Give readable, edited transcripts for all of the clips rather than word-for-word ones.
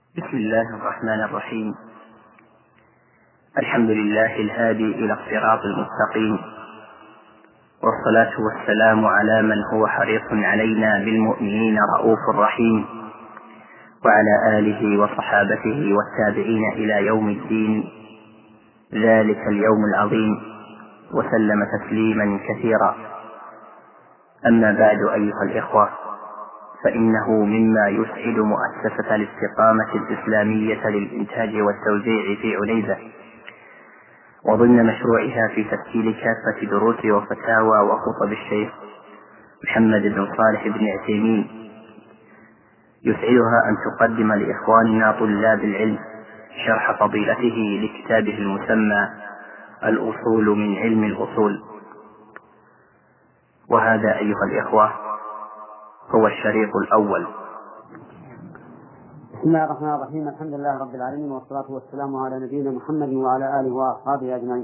بسم الله الرحمن الرحيم. الحمد لله الهادي إلى الصراط المستقيم، والصلاة والسلام على من هو حريص علينا بالمؤمنين رؤوف رحيم، وعلى آله وصحابته والتابعين إلى يوم الدين، ذلك اليوم العظيم، وسلم تسليما كثيرا. أما بعد أيها الإخوة، فإنه مما يسعد مؤسسة الاستقامة الإسلامية للإنتاج والتوزيع في عنيزة، وضمن مشروعها في تسجيل كافة دروس وفتاوى وخطب الشيخ محمد بن صالح بن عثيمين، يسعدها أن تقدم لإخواننا طلاب العلم شرح فضيلته لكتابه المسمى الأصول من علم الأصول. وهذا أيها الإخوة هو الشريط الأول. بسم الله الرحمن الرحيم. الحمد لله رب العالمين، والصلاة والسلام على نبينا محمد وعلى آله وأصحابه أجمعين.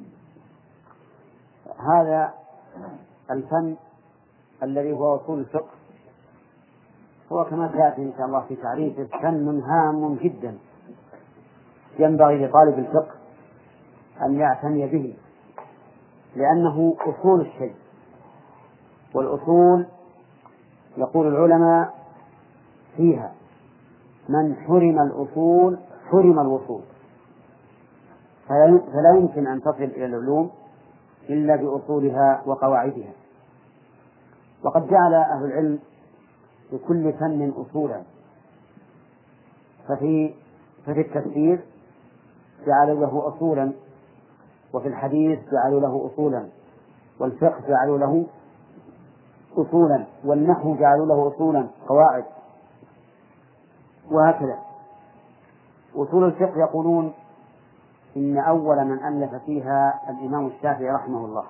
هذا الفن الذي هو أصول الفقه هو كما سيأتي إن شاء الله في تعريفه فن هام جدا، ينبغي لطالب الفقه أن يعتني به، لأنه أصول الشيء. والأصول يقول العلماء فيها: من حرم الأصول حرم الوصول. فلا يمكن أن تصل إلى العلوم إلا بأصولها وقواعدها. وقد جعل أهل العلم لكل فن أصولا، ففي التفسير جعلوا له أصولا، وفي الحديث جعلوا له أصولا، والفقه جعلوا له أصولا، والنحو جعلوا له أصولا قواعد، وهكذا. أصول الفقه يقولون إن أول من ألف فيها الإمام الشافعي رحمه الله،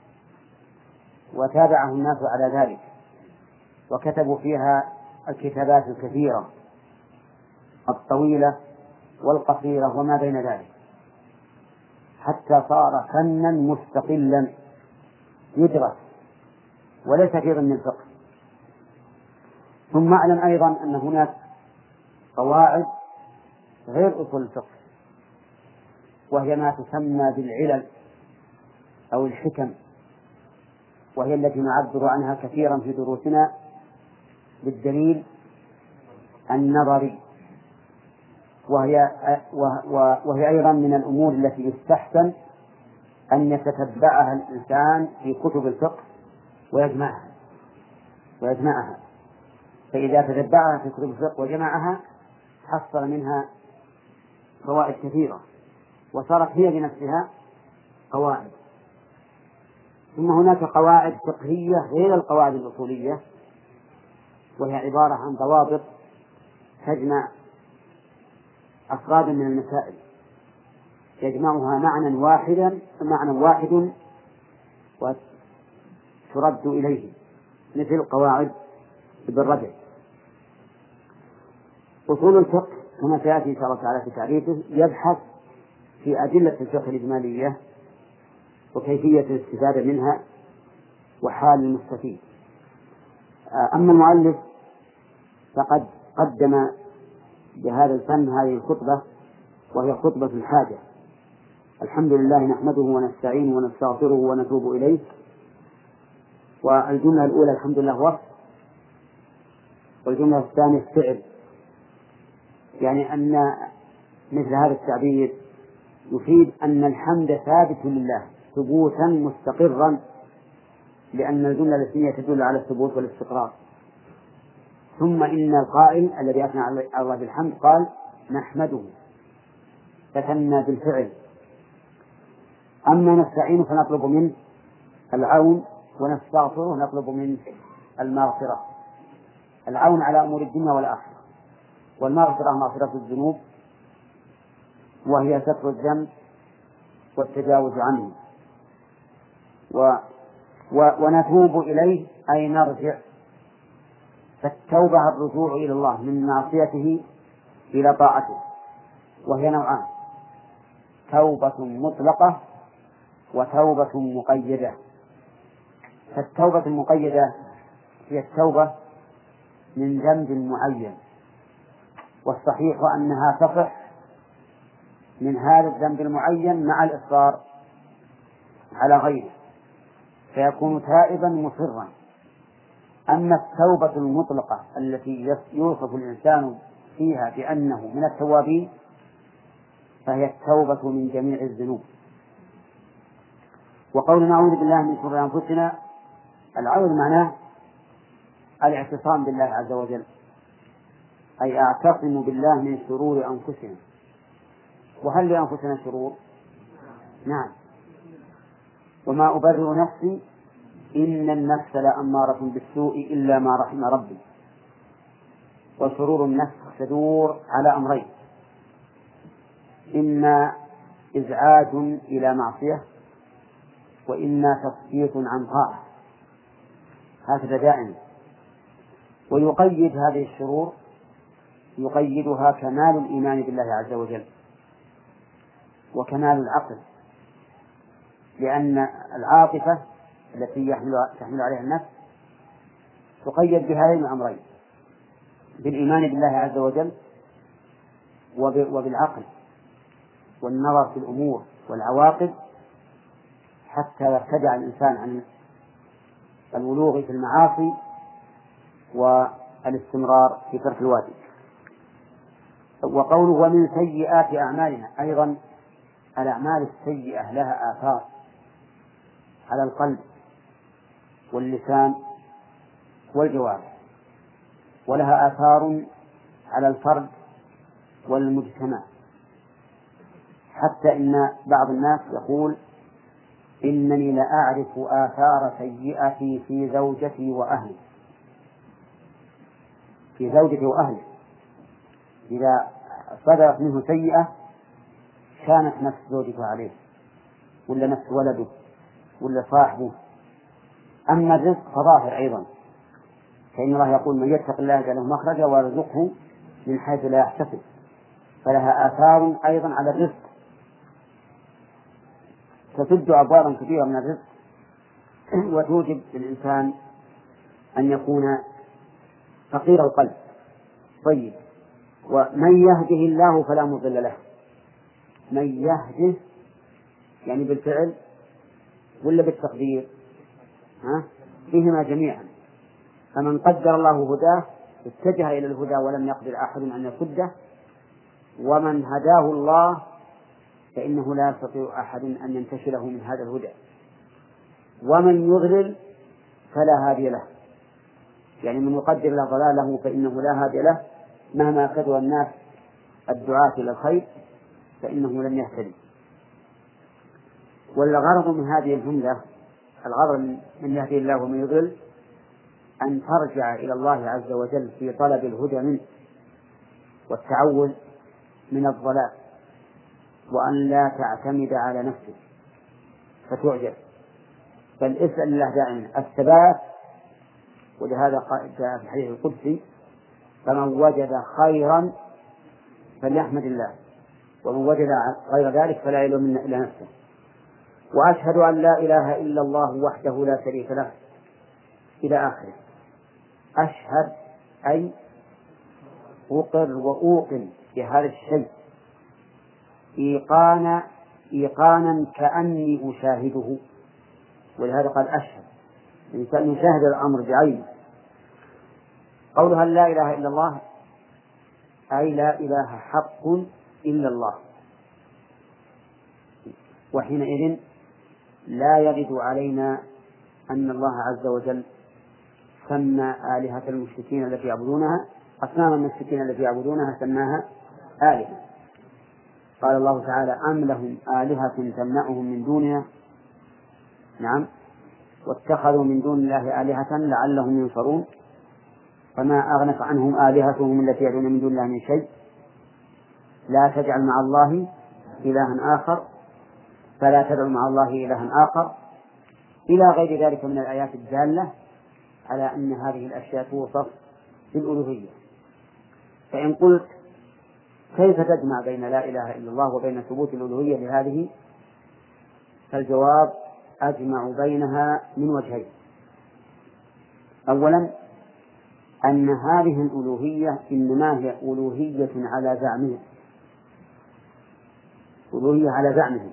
وتابعه الناس على ذلك، وكتبوا فيها الكتابات الكثيرة الطويلة والقصيرة وما بين ذلك، حتى صار فنا مستقلا يدرس وليس في ضمن الفقه. ثم اعلم أيضا أن هناك قواعد غير أصول الفقه، وهي ما تسمى بالعلل أو الحكم، وهي التي نعبر عنها كثيرا في دروسنا بالدليل النظري، وهي أيضا من الأمور التي يستحسن أن يتتبعها الإنسان في كتب الفقه ويجمعها. فإذا تتبعها في كتب الفقه وجمعها حصل منها فوائد كثيرة، وصارت هي بنفسها قواعد. ثم هناك قواعد فقهية غير القواعد الأصولية، وهي عبارة عن ضوابط تجمع أفرادا من المسائل، يجمعها معنى واحد وترد إليه، مثل قواعد ابن رجب. أصول الفقه كما سيأتي إن شاء الله تعالى في تعريفه يبحث في أدلة الفقه الإجمالية وكيفية الاستفادة منها وحال المستفيد. أما المؤلف فقد قدم بهذا الفن هذه الخطبة، وهي خطبة الحاجة. الحمد لله نحمده ونستعينه ونستغفره ونتوب إليه. والجملة الأولى الحمد لله وصف، والجملة الثانية فعل، يعني أن مثل هذا التعبير يفيد أن الحمد ثابت لله ثبوتا مستقرا، لأن الجملة الاسمية تدل على الثبوت والاستقرار. ثم إن القائل الذي أثنى على الله بالحمد قال نحمده، فتنى بالفعل. أما نستعين فنطلب منه العون، ونستغفره نطلب منه المغفرة. العون على أمور الدنيا والآخرة، والمغفرة مغفرة الذنوب، وهي ستر الذنب والتجاوز عنه. ونتوب إليه أي نرجع. فالتوبة الرجوع إلى الله من معصيته إلى طاعته، وهي نوعان: توبة مطلقة وتوبة مقيدة. فالتوبة المقيدة هي التوبة من ذنب معين، والصحيح أنها تصح من هذا الذنب المعين مع الإصرار على غيره، فيكون تائبا مصرا. أما التوبة المطلقة التي يوصف الإنسان فيها بأنه من التوابين فهي التوبة من جميع الذنوب. وقول نعوذ بالله من شرور أنفسنا، العوذ معناه الاعتصام بالله عز وجل، أي أعتصم بالله من شرور أنفسنا. وهل لأنفسنا شرور؟ نعم. وما أبرئ نفسي إن النفس لأمارة بالسوء إلا ما رحم ربي. وشرور النفس تدور على أمرين: إما إزعاج إلى معصية، وإما تسقيط عن طاعة، هكذا دائما. ويقيد هذه الشرور، يقيدها كمال الإيمان بالله عز وجل وكمال العقل، لأن العاطفة التي تحمل عليها النفس تقيد بهذين الأمرين: بالإيمان بالله عز وجل وبالعقل والنظر في الأمور والعواقب، حتى يرتدع الإنسان عن الولوغ في المعاصي والاستمرار في ترك الواجب. وقوله ومن سيئات أعمالنا، أيضا الأعمال السيئة لها آثار على القلب واللسان والجوارح، ولها آثار على الفرد والمجتمع، حتى إن بعض الناس يقول إنني لأعرف آثار سيئتي في زوجتي وأهلي. في زوجتي وأهلي، إذا صدرت منه سيئة كانت نفس زوجته عليه، ولا نفس ولده، ولا صاحبه. أما الرزق فظاهر أيضا، فإن الله يقول من يتق الله يجعل له مخرجا ويرزقه من حيث لا يحتسب، فلها آثار أيضا على الرزق، تسد أبوابا كثيرة من الرزق، وتوجب للإنسان أن يكون فقير القلب. طيب، ومن يهده الله فلا مضل له. من يهده يعني بالفعل ولا بالتقدير؟ فيهما جميعا. فمن قدر الله هداه اتجه إلى الهدى ولم يقدر أحد أن يصده، ومن هداه الله فإنه لا يستطيع أحد أن ينتشله من هذا الهدى. ومن يضلل فلا هادي له، يعني من يقدر له ضلاله فإنه لا هادي له، مهما كثر الناس الدعاة إلى الخير فإنه لن يهتدي. والغرض من هذه الجملة، الغرض من يهدي الله ومن يضل، أن ترجع إلى الله عز وجل في طلب الهدى منه والتعوذ من الضلال، وأن لا تعتمد على نفسك فتعجب، بل اسأل الله دائما الثبات. ولهذا جاء في الحديث القدسي: فمن وجد خيرا فليحمد الله، ومن وجد غير ذلك فلا يلومن إلا نفسه. وأشهد أن لا إله إلا الله وحده لا شريك له، إلى آخره. أشهد أي أقر وأوقن بهذا الشيء إيقانا كأني أشاهده، ولهذا قال أشهد، الإنسان يشاهد الأمر بعينه. قولها لا إله إلا الله أي لا إله حق إلا الله، وحينئذ لا يرد علينا أن الله عز وجل سمى آلهة المشركين التي يعبدونها، أصنام المشركين التي يعبدونها سماها آلهة. قال الله تعالى: أم لهم آلهة تمنعهم من دوننا؟ نعم، واتخذوا من دون الله آلهة لعلهم ينصرون، فما أغنت عنهم آلهتهم التي يدعون من دون الله من شيء. لا تجعل مع الله إلها آخر، فلا تدعوا مع الله إلها آخر، إلى غير ذلك من الآيات الدالة على أن هذه الأشياء توصف بالألوهية. فإن قلت كيف تجمع بين لا إله إلا الله وبين ثبوت الألوهية لهذه؟ فالجواب: أجمع بينها من وجهين. أولا، أن هذه الألوهية إنما هي ألوهية على زعمهم، ألوهية على زعمهم.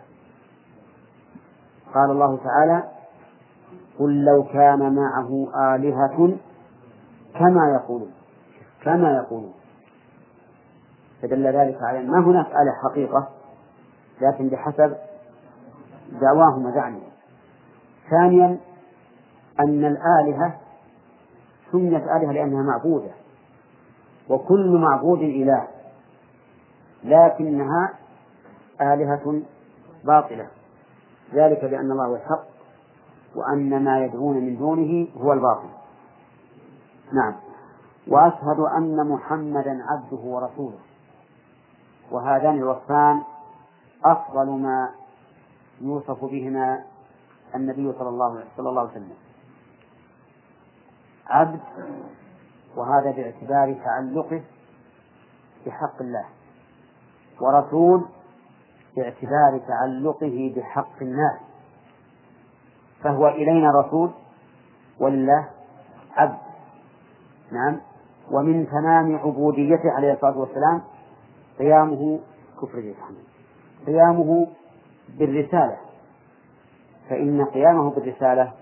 قال الله تعالى: قل لو كان معه آلهة كما يقولون فدل ذلك على أن ما هناك آلهة حقيقة، لكن بحسب دعواهم وزعمهم. ثانيا أن الآلهة سميت آلهة لأنها معبودة، وكل معبود إله، لكنها آلهة باطلة، ذلك بأن الله هو الحق وأن ما يدعون من دونه هو الباطل. نعم. وأشهد أن محمدا عبده ورسوله. وهذان الوصفان أفضل ما يوصف بهما النبي صلى الله عليه وسلم: عبد، وهذا باعتبار تعلقه بحق الله، ورسول باعتبار تعلقه بحق الناس، فهو إلينا رسول ولله عبد. نعم. ومن تمام عبوديته عليه الصلاة والسلام قيامه بالرسالة، فإن قيامه بالرسالة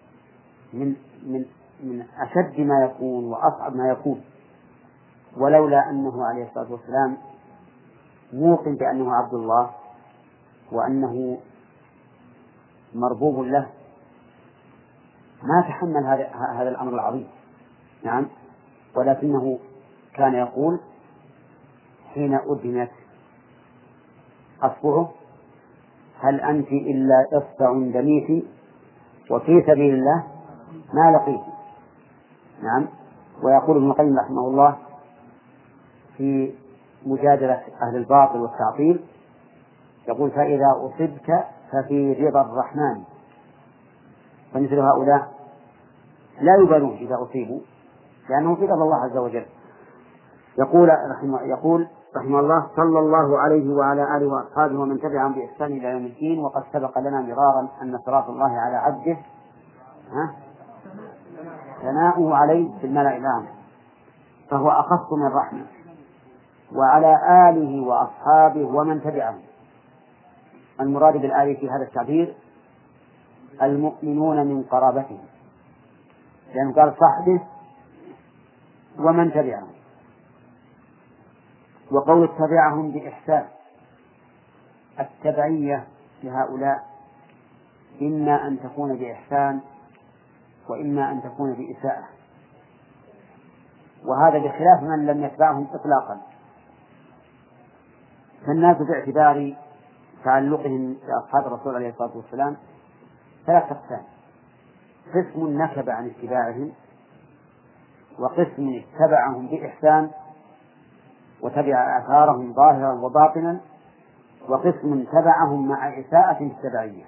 من أشد ما يكون وأصعب ما يكون، ولولا أنه عليه الصلاة والسلام موقن بأنه عبد الله وأنه مربوب له ما تحمل هذا الأمر العظيم. نعم. ولكنه كان يقول حين أدنت أصبعه: هل أنت إلا إصبع دميت وفي سبيل الله ما لقيت. نعم. ويقول ابن القيم رحمه الله في مجادلة أهل الباطل والتعطيل، يقول: فإذا أصبت ففي رضا الرحمن. فمثل هؤلاء لا يبالون إذا أصيبوا، لأنه في رضا الله عز وجل. يقول رحمه الله: صلى الله عليه وعلى آله وأصحابه ومن تبعهم بإحسان إلى يوم الدين. وقد سبق لنا مرارا أن صلاة الله على عبده ثناؤه عليه في الملأ الأعلى، فهو أخص من رحمة، وعلى آله وأصحابه ومن تبعهم. المراد بالآية في هذا التعبير المؤمنون من قرابته، لأنه قال صحبه ومن تبعهم. وقول تبعهم بإحسان، التبعية لهؤلاء إما أن تكون بإحسان وإما أن تكون بإساءة، وهذا بخلاف من لم يتبعهم إطلاقا. فالناس باعتبار تعلقهم بأصحاب الرسول عليه الصلاة والسلام ثلاث أقسام: قسم نكب عن اتباعهم، وقسم اتبعهم بإحسان وتبع آثارهم ظاهرا وباطنا، وقسم تبعهم مع إساءة التبعية.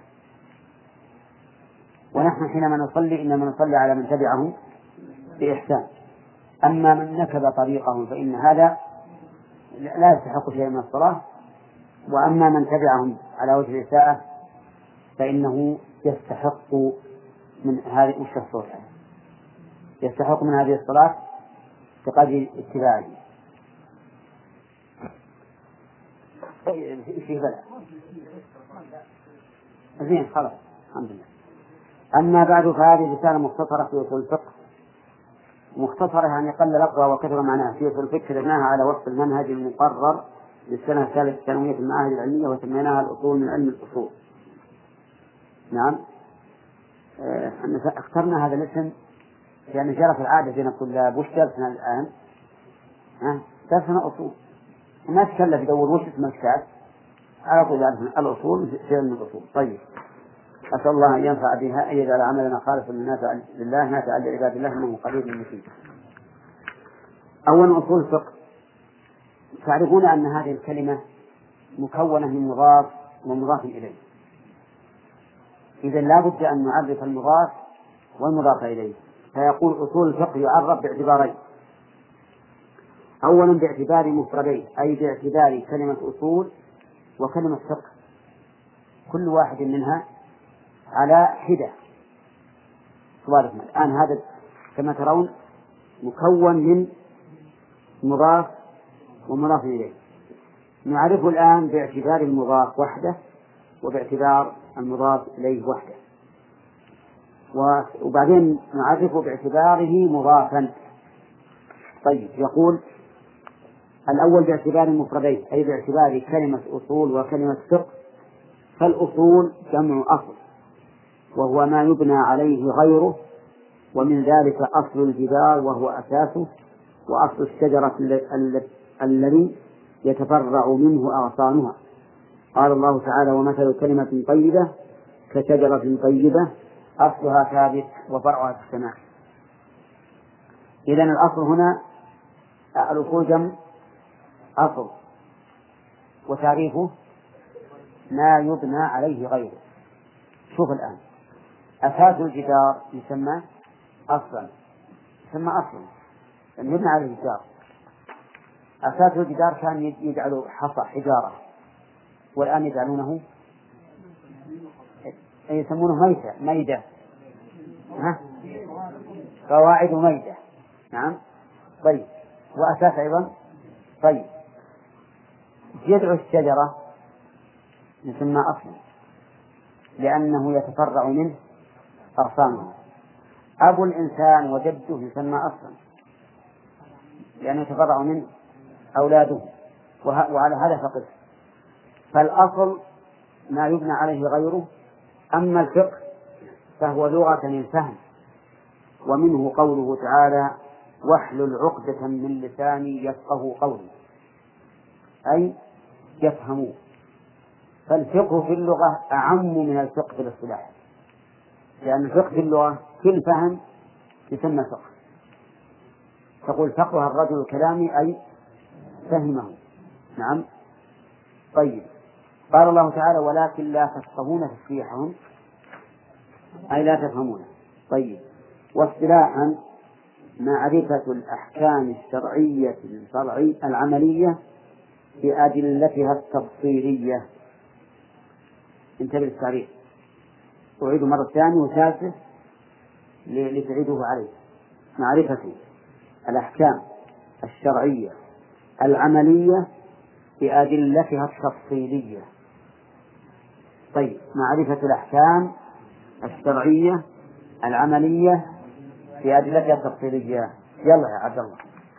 ونحن حينما نصلي إنما نصلي على من تبعهم بإحسان. أما من نكب طريقهم فإن هذا لا يستحق شيئا من الصلاة، وأما من تبعهم على وجه الإساءة فإنه يستحق من هذه يستحق من هذه الصلاة بقدر اتباعه. فيه بلى زين خلاص الحمد لله. أما بعد، فهذه رسالة مختصرة في أصول الفقه، مختصرة يعني قل لفظها وكثر معناها. في أصول الفقه كتبناها على وفق المنهج المقرر للسنة الثالثة الثانوية في المعاهد العلمية، وسميناها الأصول من علم الأصول. نعم. اخترنا هذا الاسم لأن جرت العادة بين الطلاب: وش درسنا الآن؟ درسنا أصول، ما تكلف يدور وش اسم الكتاب، على طول يعرفنا الأصول في علم الأصول. طيب، أسأل الله أن ينفع بها، أن يجعل عملنا خالصا لله نافعا لعباد الله إنه قريب مجيب. أولا أصول الفقه. تعرفون أن هذه الكلمة مكونة من مضاف ومضاف إليه، إذن لا بد أن نعرف المضاف والمضاف إليه. فيقول أصول الفقه يعرف باعتبارين: أولا باعتبار مفردين، أي باعتبار كلمة أصول وكلمة فقه، كل واحد منها على حدة. الآن هذا كما ترون مكون من مضاف ومضاف إليه. نعرفه الآن باعتبار المضاف وحده وباعتبار المضاف إليه وحده، وبعدين نعرفه باعتباره مضافا. طيب، يقول الأول باعتبار المفردين، أي باعتبار كلمة أصول وكلمة فقه. فالأصول جمع أصل، وهو ما يبنى عليه غيره، ومن ذلك أصل الجدار وهو أساسه، وأصل الشجرة الذي يتفرع منه أغصانها. قال الله تعالى: ومثل كلمة طيبة كشجرة طيبة أصلها ثابت وفرعها في السماء. إذن الأصل هنا الأصول جمع أصل، وتعريفه ما يبنى عليه غيره. شوف الآن، أساس الجدار يسمى أصلا، لأنه يبنى عليه الجدار. أساس الجدار كان يجعل حصى حجارة، والآن يجعلونه يسمونه ميدة، قواعد ميدة. نعم. طيب، وأساس أيضا. طيب، جذع الشجرة يسمى أصلا لأنه يتفرع منه أغصانها. أبو الإنسان وجده يسمى أصلا لأنه يتفرع منه أولاده، وعلى هذا فقط. فالأصل ما يبنى عليه غيره. أما الفقه فهو لغة الفهم، ومنه قوله تعالى: واحلل عقدة من لساني يفقه قولي، أي يفهموه. فالفقه في اللغة أعم من الفقه في الاصطلاح، لأن الفقه في اللغة كل فهم يسمى فقه. تقول: فقه الرجل الكلامي، أي فهمه. نعم. طيب، قال الله تعالى: ولكن لا تفقهون تسبيحهم، أي لا تفهمون. طيب، واصطلاحا معرفة الأحكام الشرعية العملية بأدلتها التفصيلية. انتبه للتعريف، أعيد مرة ثانية وثالثة لتعيده عليه. معرفة الأحكام الشرعية العملية بأدلتها التفصيلية. طيب، معرفة الأحكام الشرعية العملية بأدلتها التفصيلية. يلا يا عبد الله.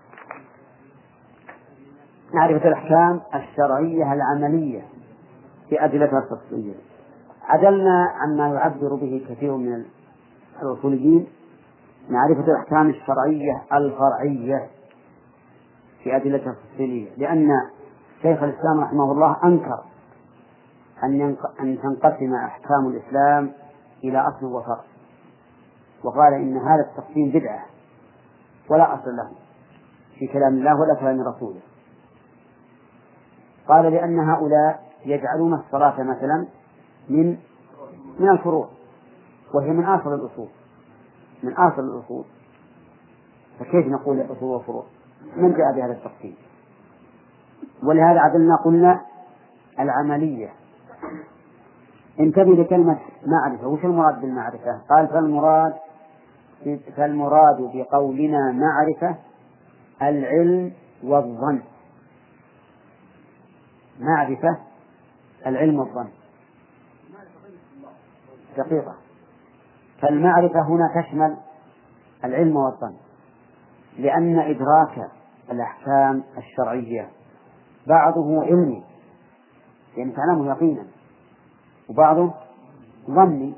معرفة الأحكام الشرعية العملية بأدلتها التفصيلية. عدلنا عما يعبر به كثير من الأصوليين معرفة الأحكام الشرعية الفرعية في أدلتها التفصيلية، لأن شيخ الإسلام رحمه الله أنكر أن تنقسم أحكام الإسلام إلى أصل وفرع، وقال إن هذا التقسيم بدعة ولا أصل له في كلام الله ولا كلام رسوله. قال لأن هؤلاء يجعلون الصلاة مثلا من الفروع، وهي من أصل الأصول، فكيف نقول أصول وفروع؟ من جاء بهذا التقسيم؟ ولهذا عدلنا قلنا العملية. انتبه لكلمة معرفة. وش المراد بالمعرفة؟ قال: فالمراد بقولنا معرفة العلم والظن. معرفة العلم والظن دقيقة. فالمعرفة هنا تشمل العلم والظن، لأن إدراك الأحكام الشرعية بعضه علمي يعني تعلمه يقينا، وبعضه ظني.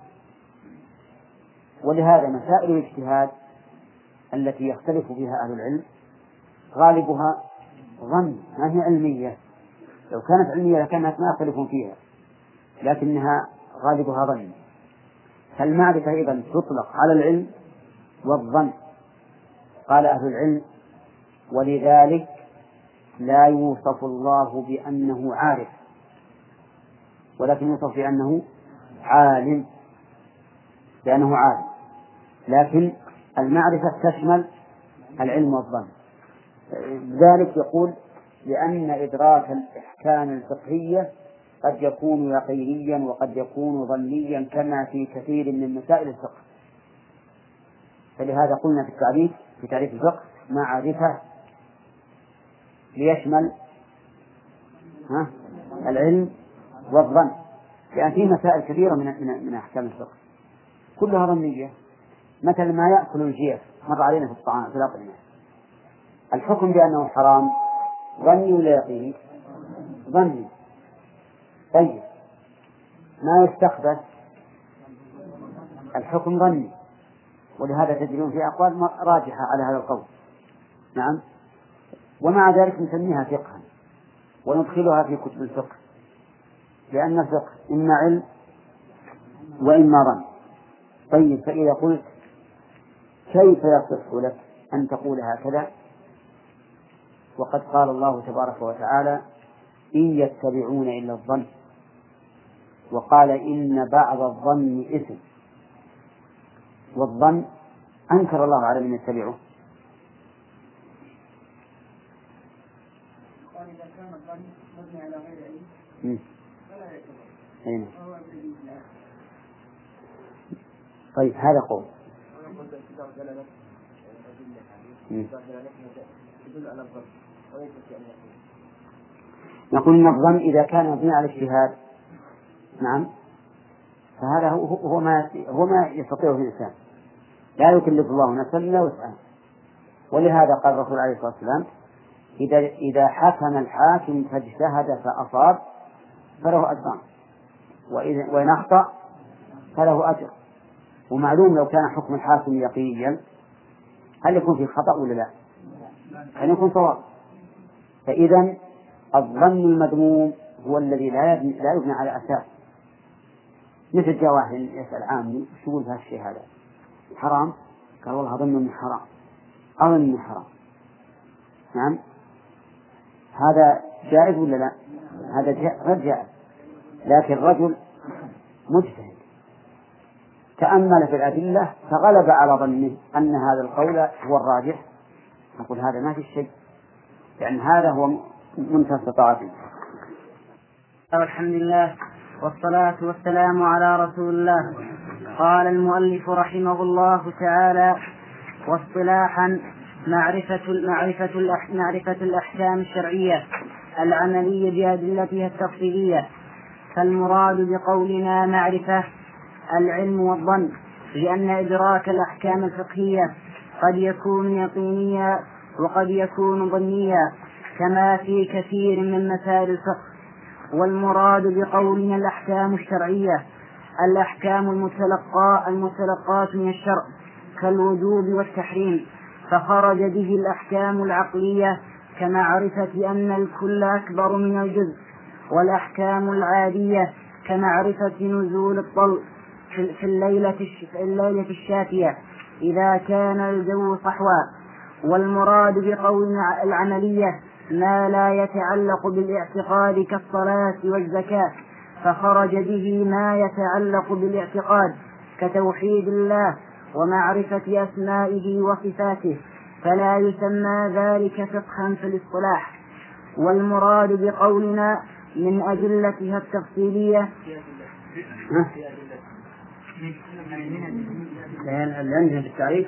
ولهذا مسائل الاجتهاد التي يختلف فيها أهل العلم غالبها ظن، ما هي علمية. لو كانت علمية لكانت ما يختلفون فيها، لكنها غالبها ظن. فالمعرفة أيضا تطلق على العلم والظن. قال أهل العلم: ولذلك لا يوصف الله بأنه عارف، ولكن يوصف بأنه عالم، لكن المعرفة تشمل العلم والظن. ذلك يقول: لأن إدراك الأحكام الفقهية قد يكون يقينيا وقد يكون ظنيا كما في كثير من مسائل الفقه. فلهذا قلنا في تعريف الفقه معرفة ليشمل العلم والظن، لأن فيه مسائل كثيرة من أحكام الفقه كلها ظنية. مثل ما يأكل الجيف مر علينا في الطعام في الأطعمة، الحكم بأنه حرام ظني ولا يقيني؟ ظني. طيب ما يستخبث الحكم ظني، ولهذا تجدون في أقوال راجحة على هذا القول. نعم. ومع ذلك نسميها فقها وندخلها في كتب الفقه، لأن الفقه إما علم وإما ظن. طيب فإذا قلت كيف يصح لك أن تقول هكذا وقد قال الله تبارك وتعالى إن يتبعون إلا الظن، وقال إن بعض الظن إثم، والظن أنكر الله على من يتبعه. قال إذا كان الظن مبني على غير علم فلا يعتبر. طيب هذا قول. نقول إن الظن إذا كان مبني على اجتهاد نعم فهذا هو ما يستطيعه الإنسان، لا يكلف الله نفسا إلا وسعها. ولهذا قال الرسول عليه الصلاة والسلام إذا حكم الحاكم فاجتهد فأصاب فله أجران، وإن أخطأ فله أجر. ومعلوم لو كان حكم الحاكم يقينيا هل يكون فيه خطأ ولا لا؟ هل يكون صواب؟ فإذا الظن المذموم هو الذي لا يبنى على أساس. مثل جاء واحد يسأل عامي شو يقول في هالشيء هذا حرام؟ قال والله أظن أنه حرام، أظن أنه حرام. نعم. هذا جائز ولا لا؟ هذا غير جائز. لكن رجل مجتهد تأمل في الأدلة فغلب على ظنه أن هذا القول هو الراجح، نقول هذا ما في شيء، لأن هذا هو منتهى استطاعته. الحمد لله والصلاة والسلام على رسول الله. قال المؤلف رحمه الله تعالى: واصطلاحا معرفة الأحكام الشرعية العملية بأدلتها التفصيلية. فالمراد بقولنا معرفة العلم والظن، لأن إدراك الأحكام الفقهية قد يكون يقينيا وقد يكون ظنيا كما في كثير من مسائل الفقه. والمراد بقولنا الأحكام الشرعية الأحكام المتلقاة من الشرع كالوجوب والتحريم، فخرج به الأحكام العقلية كمعرفة أن الكل أكبر من الجزء، والأحكام العادية كمعرفة نزول الطل في الليلة الشاتية إذا كان الجو صحوا. والمراد بقولنا العملية ما لا يتعلق بالاعتقاد كالصلاة والزكاة، فخرج به ما يتعلق بالاعتقاد كتوحيد الله ومعرفة أسمائه وصفاته، فلا يسمى ذلك فقها في الاصطلاح. والمراد بقولنا من أدلتها التفصيلية عندنا بالتعريف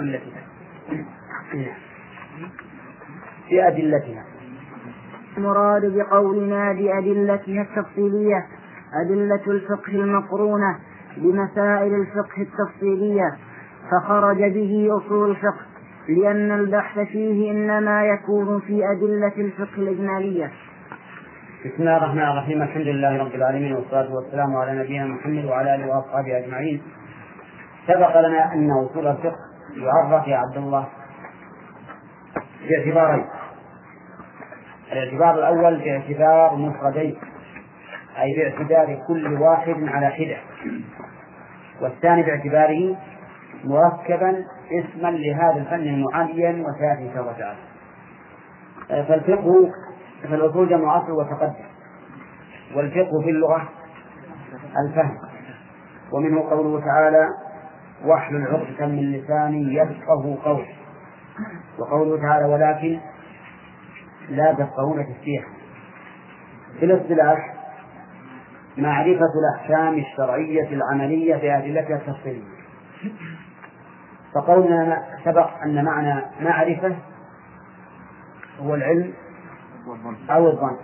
في أدلتها. المراد بقولنا بأدلتها التفصيلية أدلة الفقه المقرونة بمسائل الفقه التفصيلية، فخرج به أصول الفقه، لأن البحث فيه إنما يكون في أدلة الفقه الإجمالية. بسم الله الرحمن الرحيم. الحمد لله رب العالمين، والصلاة والسلام على نبينا محمد وعلى آله وأصحابه أجمعين. سبق لنا أن أصول الفقه يعرف يا عبد الله باعتبارين: الاعتبار الأول باعتبار مفردين، أي باعتبار كل واحد على حدة، والثاني باعتباره مركبا اسما لهذا الفن المعين وسيأتي إن شاء الله تعالى. فالفقه في الأصول جمع أصل وتقدم، والفقه في اللغة الفهم، ومنه قوله تعالى: واحلل عقدة من لساني يفقهوا قولي، وقوله تعالى: ولكن لا تفقهون تفسيرا. في الاصطلاح معرفة الأحكام الشرعية العملية بأدلتها التفصيلية. فقولنا سبق أن معنى معرفة هو العلم أو الظن،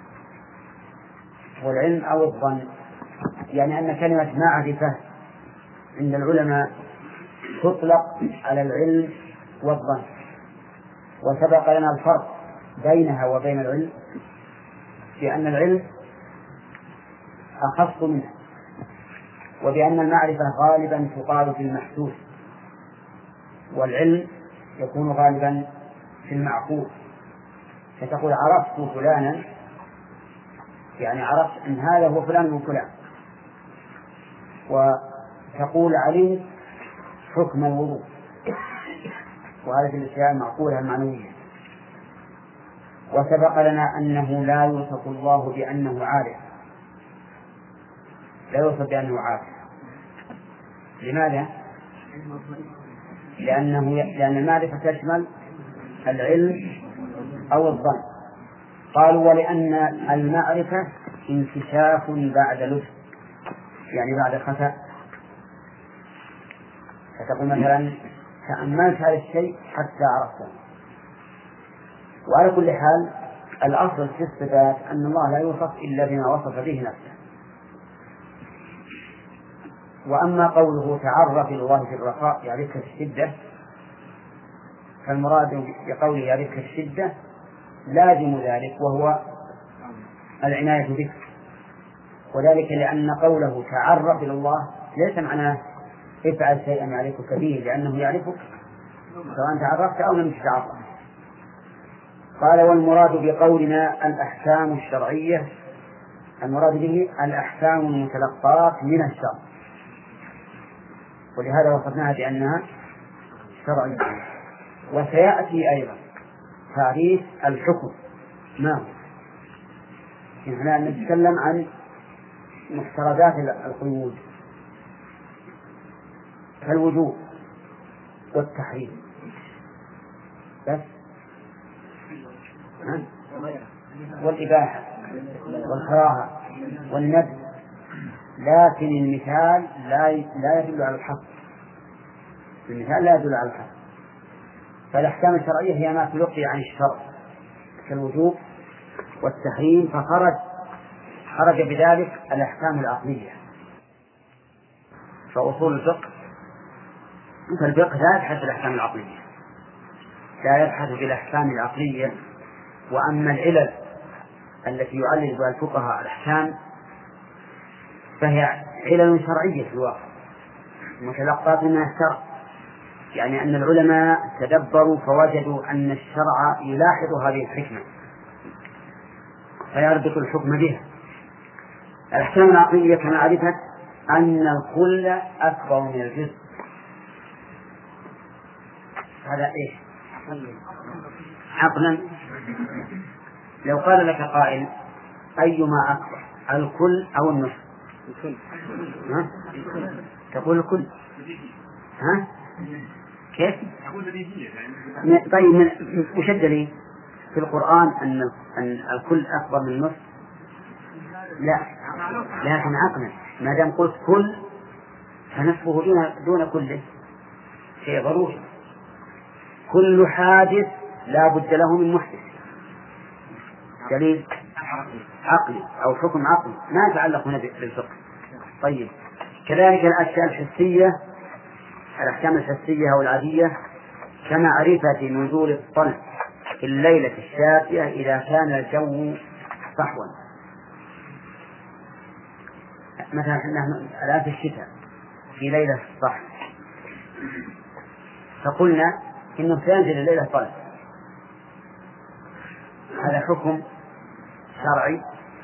هو العلم أو الظن، يعني أن كلمة معرفة عند العلماء تطلق على العلم والظن، وسبق لنا الفرق بينها وبين العلم بأن العلم أخص منه، وبأن المعرفة غالبا تقال في المحسوس، والعلم يكون غالبا في المعقول. فتقول عرفت فلانا، يعني عرفت أن هذا هو فلان من فلان، وتقول علمت حكم الوضوء، وهذه الأشياء المعقولة المعنوية. وسبق لنا أنه لا يوصف الله بأنه عارف، لا يوصف بأنه عارف. لماذا؟ لأن المعرفة تشمل العلم أو الظن. قالوا ولأن المعرفة انكشاف بعد لبس، يعني بعد خفاء. فتقول مثلا تأملت هذا الشيء حتى عرفته. وعلى كل حال الأصل في الصفات أن الله لا يوصف إلا بما وصف به نفسه. وأما قوله تعرف إلى الله في الرخاء يعرفك في الشدة، فالمراد بقوله يعرفك في الشدة لازم ذلك وهو العناية بك، وذلك لأن قوله تعرف إلى الله ليس معناه افعل شيئا يعرفك به، لأنه يعرفك سواء تعرفت أو لم تتعرف. قال والمراد بقولنا الأحكام الشرعية، المراد به الأحكام المتلقاة من الشرع، ولهذا وصفناها بأنها شرعية. وسيأتي أيضا تعريف الحكم ما هو. نحن نتكلم عن مفترضات القيود كالوجوب والتحريم بس، والإباحة والكراهة والندب، لكن المثال لا يدل على الحق، المثال لا يدل على الحق. فالأحكام الشرعية هي ما تلقي عن الشرع كالوجوب والتحريم، خرج بذلك الأحكام العقلية. فأصول الفقه مثل الفقه لا يبحث الأحكام العقلية، لا يبحث بالأحكام العقلية. وأما العلل التي يعلل بها الفقهاء الأحكام فهي علل شرعية في الواقع متلقاة من الشرع، يعني أن العلماء تدبروا فوجدوا أن الشرع يلاحظ هذه الحكمة فيربط الحكم بها. الأحكام العقلية كمعرفة أن الكل أكبر من الجزء، هذا إيش؟ عقلا. لو قال لك قائل أيما أكبر الكل أو النصف؟ تقول الكل. ها؟ كيف؟ طيب وش الدليل؟ في القرآن أن الكل أكبر من النصف؟ لا، لكن عقلا ما دام قلت كل فنصفه دون كله شيء ضروري. كل حادث لا بد له من محدث، دليل عقلي أو حكم عقلي ما يتعلق هنا بالفقه. طيب كذلك الأشياء الحسية، الأحكام الحسية أو العادية كمعرفة نزول الطلع في الليلة الشاتية إذا كان الجو صحوا. مثلا نحن الآن في الشتاء في ليلة الصح، فقلنا إنه سينزل الليلة طلع، هذا حكم شرعي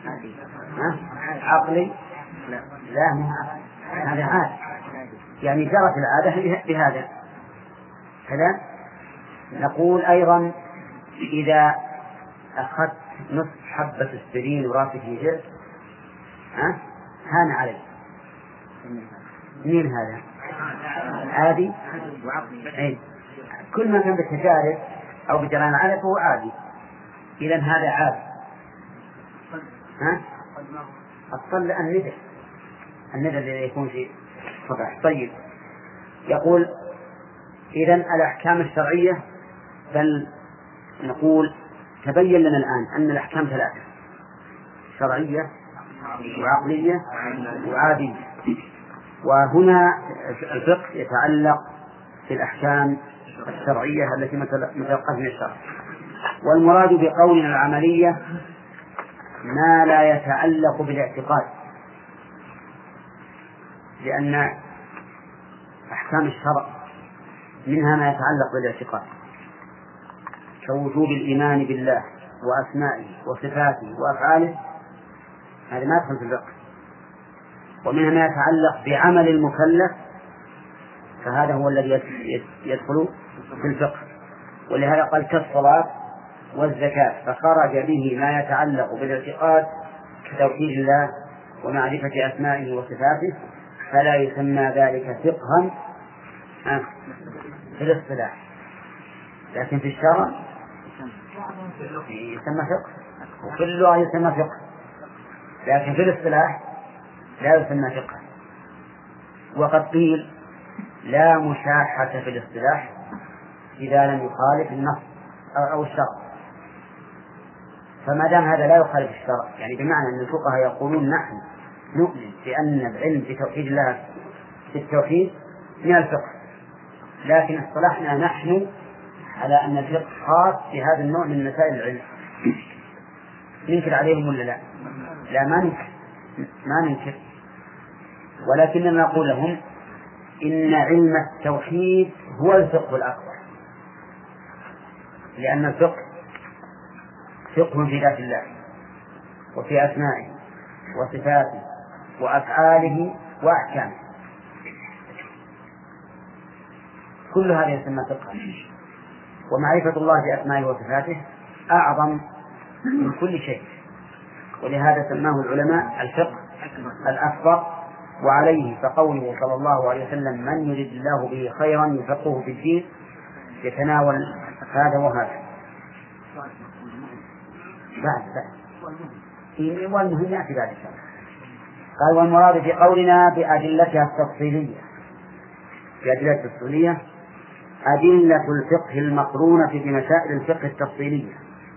عقلي؟ لا، هذا عادي، يعني جرت العادة بهذا. كذا نقول أيضا إذا أخذت نصف حبة السرين وراسك في جلد هان عليه. مين هذا؟ عادي؟ أي كل ما كان بالتجارب أو بجران عادة فهو عادي، إذن هذا عادي. الطل الندى الذي يكون في صباح. طيب يقول إذن الأحكام الشرعية بل نقول تبين لنا الآن أن الأحكام ثلاثة: شرعية وعقلية وعادية. وهنا الفقه يتعلق في الأحكام الشرعية التي متلقاة من الشرع. والمراد بقولنا العملية ما لا يتعلق بالاعتقاد، لأن أحكام الشرع منها ما يتعلق بالاعتقاد كوجوب الإيمان بالله وأسمائه وصفاته وأفعاله، هذا ما يدخل في الفقه. ومنها ما يتعلق بعمل المكلف، فهذا هو الذي يدخل في الفقه. ولهذا قال كالصلاة والزكاة، فخرج به ما يتعلق بالاعتقاد كتوحيد الله ومعرفة أسمائه وصفاته، فلا يسمى ذلك فقها في الاصطلاح، لكن في الشرع يسمى فقه، وفي اللغة يسمى فقه، لكن في الاصطلاح لا يسمى فقه. وقد قيل لا مشاحة في الاصطلاح إذا لم يخالف النص أو الشرع. فما دام هذا لا يخالف الشرع، يعني بمعنى أن الفقهاء يقولون نحن نؤمن بأن العلم بتوحيد الله في التوحيد من الفقه، لكن اصطلحنا نحن على أن الفقه خاص بهذا النوع من مسائل العلم. ننكر عليهم ولا لا؟ لا، ما ننكر، ولكننا نقول لهم إن علم التوحيد هو الفقه الأكبر، لأن الفقه فقه في ذات الله وفي أسمائه وصفاته وأفعاله وأحكامه، كل هذا يسمى فقها. ومعرفة الله بأسمائه وصفاته أعظم من كل شيء، ولهذا سماه العلماء الفقه الأكبر. وعليه فقوله صلى الله عليه وسلم من يرد الله به خيرا يفقهه في الدين يتناول هذا وهذا. بعد والمهم يأتي بعد الشرع. قال والمراد في قولنا بأدلتها التفصيلية، بأدلة التفصيلية أدلة الفقه المقرونة بمسائل الفقه التفصيلية،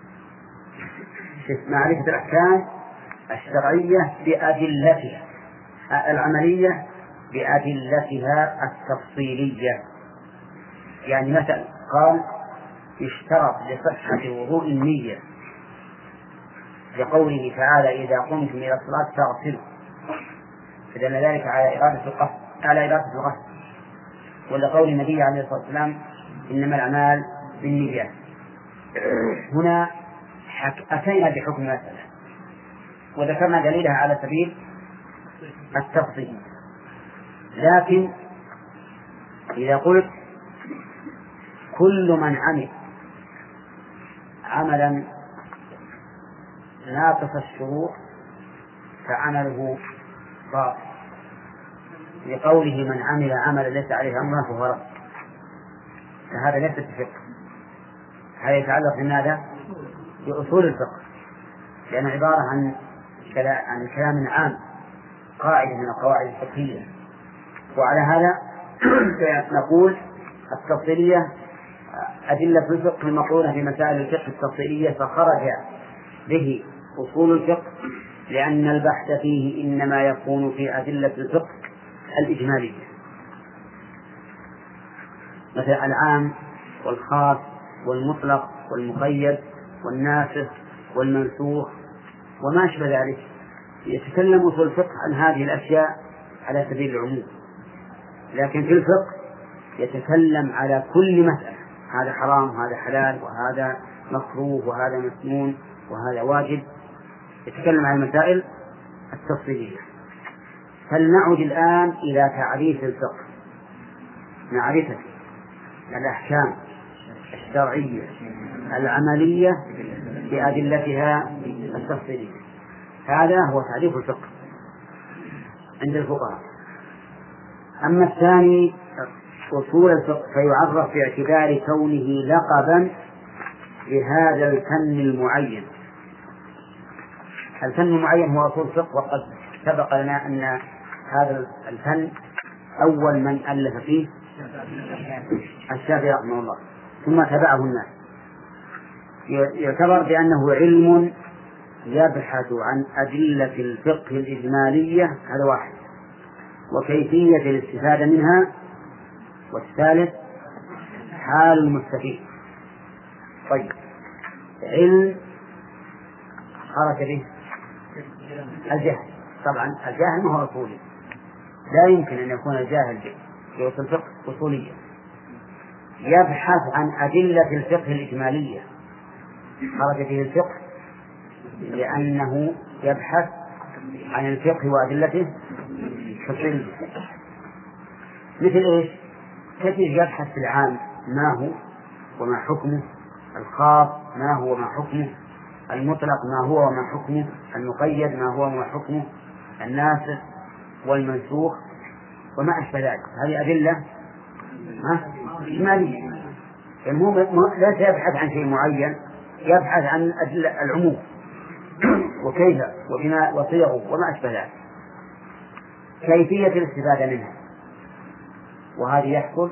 معرفة الأحكام الشرعية بأدلتها العملية بأدلتها التفصيلية. يعني مثلا قال يشترط لصحة وضوء النية لقوله تعالى إذا قمتم إلى الصلاة فاغسلوا، فدل ذلك على إرادة الغسل. ولقول النبي عليه الصلاة والسلام إنما الأعمال بالنيات. هنا أتينا بحكم مسألة وذكرنا دليلها على سبيل التفصيل، لكن إذا قلت كل من عمل عملا ناقص الشروط فعمله باطل، لقوله من عمل عملا ليس عليه أمرنا فهو رد، فهذا ليس بفقه، هذا يتعلق بماذا؟ بأصول الفقه، لأنه عبارة عن كلام عام، قاعدة من القواعد الفقهية. وعلى هذا نقول التفصيلية أدلة الفقه المقرونة في مسائل الفقه التفصيلية، فخرج به أصول الفقه، لأن البحث فيه إنما يكون في أدلة الفقه الإجمالية، مثل العام والخاص والمطلق والمقيد والناسخ والمنسوخ وما أشبه ذلك. يتكلم أصول الفقه عن هذه الأشياء على سبيل العموم، لكن في الفقه يتكلم على كل مسألة، هذا حرام وهذا حلال وهذا مكروه وهذا مسنون وهذا واجب، يتكلم عن المسائل التفصيلية. فلنعد الآن إلى تعريف الفقه، معرفة الأحكام الشرعية العملية بأدلتها التفصيلية. هذا هو تعريف الفقه عند الفقهاء. أما الثاني أصول الفقه فيعرف باعتبار كونه لقبا لهذا الفن المعين. الفن المعين هو أصول الفقه، وقد سبق لنا أن هذا الفن أول من ألف فيه الشافعي رحمه الله، ثم تبعه الناس. يعتبر بأنه علم يبحث عن أدلة الفقه الإجمالية، هذا واحد، وكيفية الاستفادة منها، والثالث حال المستفيد. طيب، علم خرج به الجهل. طبعا الجاهل ما هو أصولي، لا يمكن أن يكون الجاهل في أصول الفقه أصوليا. يبحث عن أدلة الفقه الإجمالية، خرج به الفقه لأنه يبحث عن الفقه وأدلته الفقهية. مثل إيش؟ كثير يبحث في العام ما هو وما حكمه، الخاص ما هو وما حكمه، المطلق ما هو وما حكمه، المقيد ما هو وما حكمه، الناسخ والمنسوخ وما أشبه ذلك. هذه أدلة إجمالية، ليس يبحث عن شيء معين، يبحث عن أدلة العموم وكيف وبما وصيغه وما أشبه ذلك، كيفية الاستفادة منها. وهذه يحصل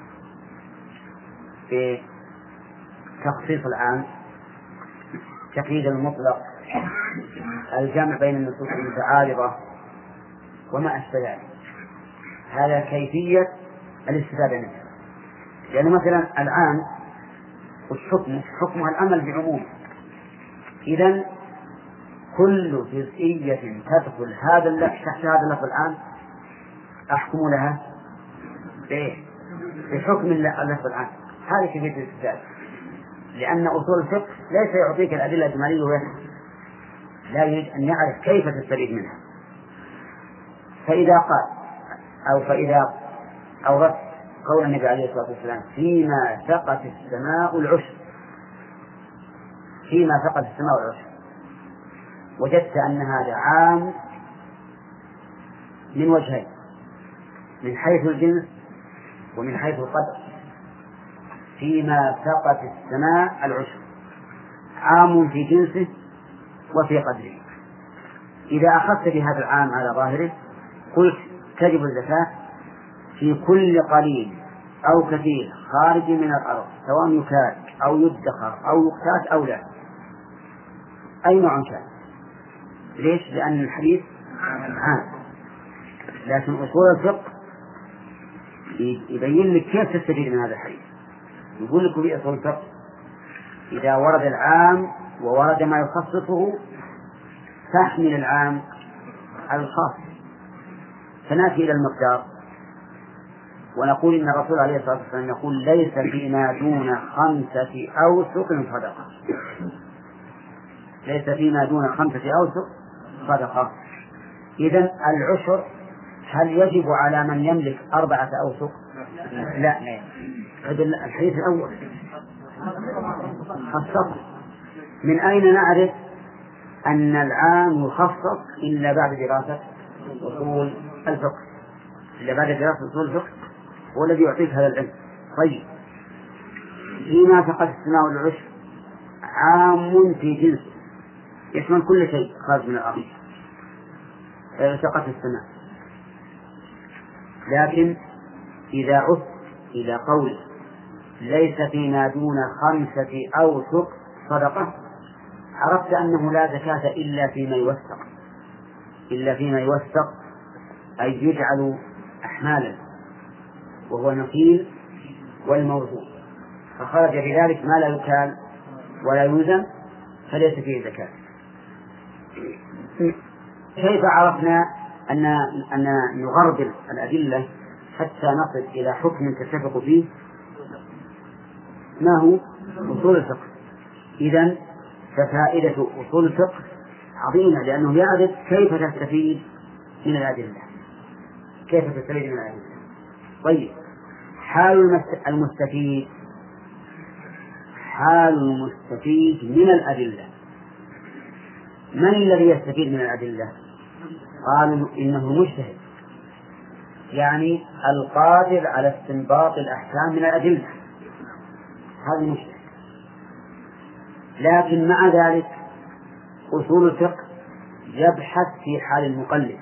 في تخصيص العام، تقييد المطلق، الجمع بين النصوص المتعارضة وما أشبه ذلك. هذا كيفية الاستفادة منها. يعني مثلا العام حكمها الأمل بعموم، إذن كل جزئية تدخل تحت هذا اللفظ العام أحكم لها بحكم اللفظ العام. هذه كيفية الاستفادة، لأن أصول الفقه ليس يعطيك الأدلة الإجمالية ويحكم، لا يريد أن يعرف كيف تستفيد منها. فإذا قال فإذا أوردت قول النبي عليه الصلاة والسلام فيما سقت السماء العشر، فيما سقت السماء العشر، وجدت أن هذا عام من وجهين، من حيث الجنس ومن حيث القدر. فيما سقت السماء العشر عام في جنسه وفي قدره. إذا أخذت بهذا العام على ظاهره قلت تجب الزكاة في كل قليل أو كثير خارج من الأرض، سواء يكاد أو يدخر أو يقتات أو لا، أي نوع كان. ليش؟ لأن الحديث عام. لكن أصول الفقه يبين لك كيف تستفيد من هذا الحديث. يقول لك في أصول الفقه إذا ورد العام وورد ما يخصصه فاحمل العام على الخاص. فنأتي إلى المقدار ونقول إن الرسول عليه الصلاة والسلام يقول ليس فيما دون 5 أوسق صدقة، ليس فيما دون 5 أوسق صدقة. إذن العشر هل يجب على من يملك 4 أوسق؟ لا. الحديث الأول خصص. من أين نعرف أن العام يخصص إلا بعد دراسة أصول الفقه؟ إلا بعد دراسة أصول الفقه هو الذي يعطيك هذا العلم. طيب، فيما سقط السماء والعشر عام في جنس يشمل كل شيء خارج من الأرض سقط السماء. لكن إذا عدت إلى قول ليس فيما دون 5 أوسق صدقة عرفت أنه لا زكاة إلا فيما يوثق، إلا فيما يوثق أي يجعل أحمالا، وهو النخيل والموزون، فخرج بذلك ما لا يكال ولا يوزن فليس فيه زكاة. كيف عرفنا أن نغربل الأدلة حتى نصل إلى حكم تتفق فيه؟ ما هو أصول الفقه. إذن ففائدة أصول الفقه عظيمة، لأنه يعرف كيف تستفيد من الأدلة، كيف تستفيد من الأدلة. طيب، حال المستفيد من الأدلة. من الذي يستفيد من الأدلة؟ قالوا إنه مجتهد، يعني القادر على استنباط الأحكام من الأدلة، هذا مجتهد. لكن مع ذلك أصول الفقه يبحث في حال المقلد،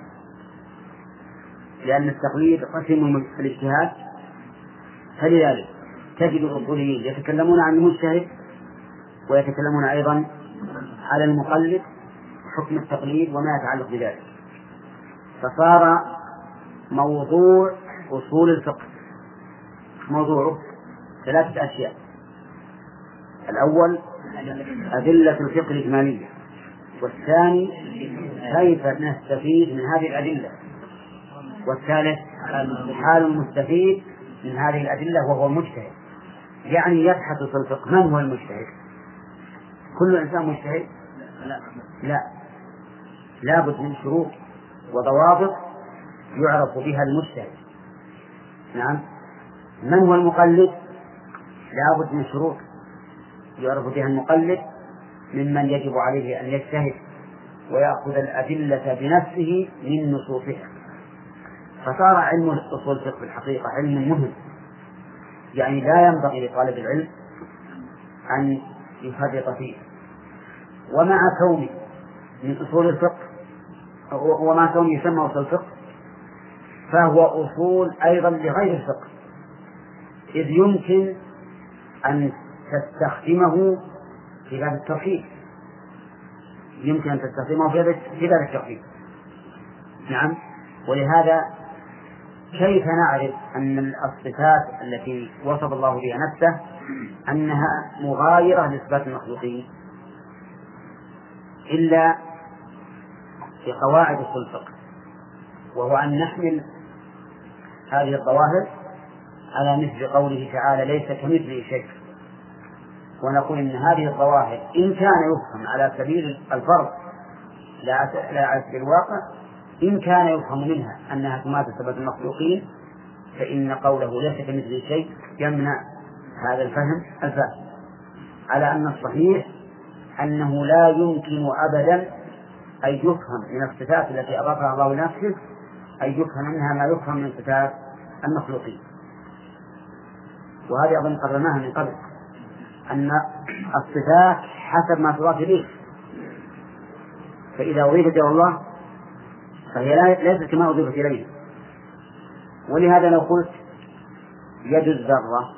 لأن التقليد قسم الاجتهاد، فلذلك تجد الأصوليين يتكلمون عن المجتهد ويتكلمون أيضا على المقلد حكم التقليد وما يتعلق بذلك. فصار موضوع أصول الفقه موضوعه 3 أشياء: الأول أدلة الفقه الإجمالية، والثاني كيف نستفيد من هذه الأدلة، والثالث حال المستفيد من هذه الأدلة وهو المجتهد. يعني يبحث في الفقه من هو المجتهد؟ كل إنسان مجتهد؟ لا بد من شروط وضوابط يعرف بها المجتهد. نعم. من هو المقلد؟ لا بد من شروط يعرف بها المقلد ممن يجب عليه أن يجتهد ويأخذ الأدلة بنفسه من نصوصها. فصار علم أصول الفقه في الحقيقة علم مهم، يعني لا ينبغي لطالب العلم أن يفرط فيه. ومع كونه من أصول الفقه ومع كونه يسمى أصول الفقه فهو أصول أيضا لغير الفقه، إذ يمكن أن تستخدمه في باب التوحيد، يمكن أن تستخدمه في باب التوحيد. نعم. ولهذا كيف نعرف أن الصفات التي وصف الله بها نفسه أنها مغايرة لصفات المخلوقين إلا بقواعد أصول الفقه، وهو أن نحمل هذه الظواهر على مثل قوله تعالى ليس كمثله شيء، ونقول إن هذه الظواهر إن كان يفهم على سبيل الفرض لا على سبيل الواقع، إن كان يفهم منها أنها تماثل صفات المخلوقين فإن قوله ليس كمثله شيء يمنع هذا الفهم الفاسد، على أن الصحيح أنه لا يمكن أبدا أن يفهم من الصفات التي أضافها الله لنفسه أن يفهم منها ما يفهم من صفات المخلوقين. وهذه أظن قررناها من قبل، أن الصفات حسب ما تضاف إليه، فإذا أضيفت إلى الله فهي ليست كما أضيفت إليه. ولهذا لو قلت يد الذرة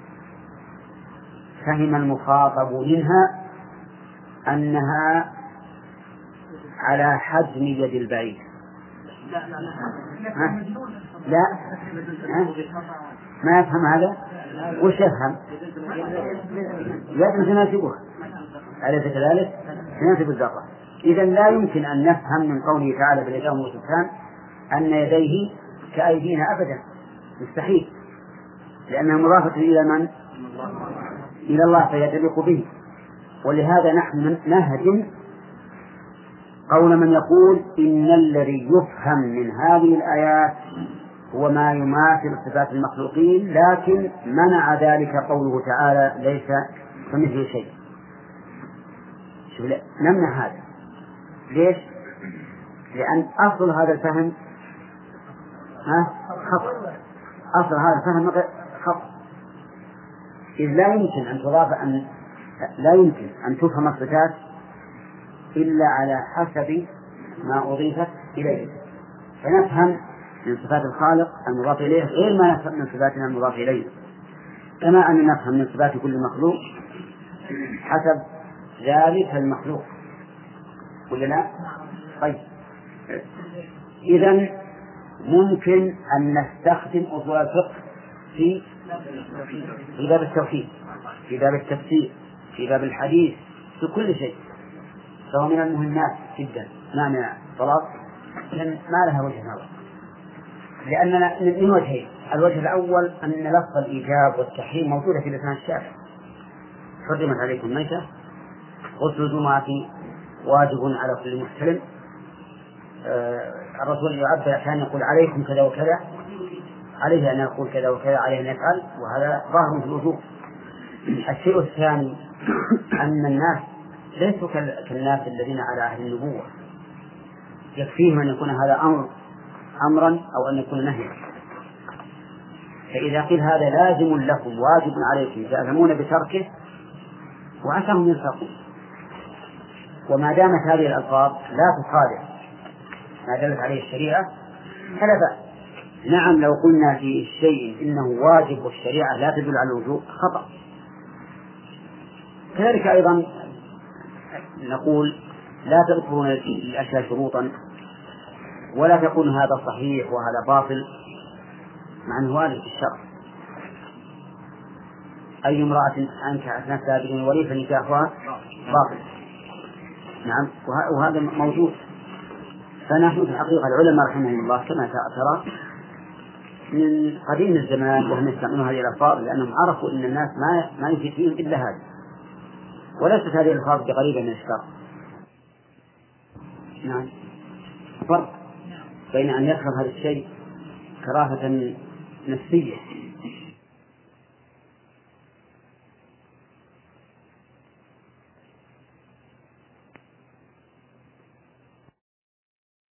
فهم المخاطب منها أنها على حجم يد البعيد. لا ما يفهم هذا. وش يفهم؟ يد تناسبها، أليس كذلك؟ تناسب الذرة. إذن لا يمكن أن نفهم من قوله تعالى في الإسلام والسبحان أن يديه كأيدينا أبدا، مستحيل، لأنها مضافة إلى من؟ إلى الله فيتليق به. ولهذا نحن نهدم قول من يقول إن الذي يفهم من هذه الآيات هو ما يماثل صفات المخلوقين، لكن منع ذلك قوله تعالى ليس كمثله شيء. نمنع هذا. ليش؟ لأن أصل هذا الفهم خطأ. أصل هذا الفهم خطأ، إذ لا يمكن أن تفهم الصفات إلا على حسب ما أضيفت إليه. فنفهم من صفات الخالق المضاف إليه غير ما نفهم من صفاتنا المضاف إليه، كما أن نفهم من صفات كل مخلوق حسب ذلك المخلوق، ولا لا؟ طيب، إذن ممكن أن نستخدم أصول الفقه في باب التوحيد، في باب التفسير، في باب الحديث، في كل شيء، فهو من المهمات جدا. معنى طلاق ما لها وجه نظر، لأننا من وجهين: الوجه الأول أن لفظ الإيجاب والتحريم موجودة في لسان الشارع، حرمت عليكم الميتة، غسل الجمعة واجب على كل محتلم، الرسول يعبر أحيانا يقول عليكم كذا وكذا، عليه أن يقول كذا وكذا، عليه أن يفعل، وهذا ظاهر في الوجوب. الشيء الثاني أن الناس ليسوا كالناس الذين على عهد النبوة، يكفيهم أن يكون هذا أمرا أو أن يكون نهيا. فإذا قيل هذا لازم لكم واجب عليكم تأثمون بتركه وعساهم ينسقون. وما دامت هذه الألفاظ لا تخالف ما دلت عليه الشريعة فلا بأس. نعم، لو قلنا في شيء إنه واجب والشريعة لا تدل على الوجوب خطأ، كذلك أيضا نقول لا تذكرون الأشياء شروطا ولا تقول هذا صحيح وهذا باطل مع أنه وارد في الشرع. أي امرأة أنكحت نفسها بدون ولي فنكاحها باطل. نعم، وهذا موجود. فنحن في الحقيقة العلماء رحمهم الله كما ترى من قديم الزمان وهم يستعملون هذه الألفاظ لأنهم عرفوا أن الناس ما يجي فيهم إلا هذا، وليست هذه الألفاظ بقريبة من الشرع. نعم، فرق بين أن يكره هذا الشيء كراهة نفسية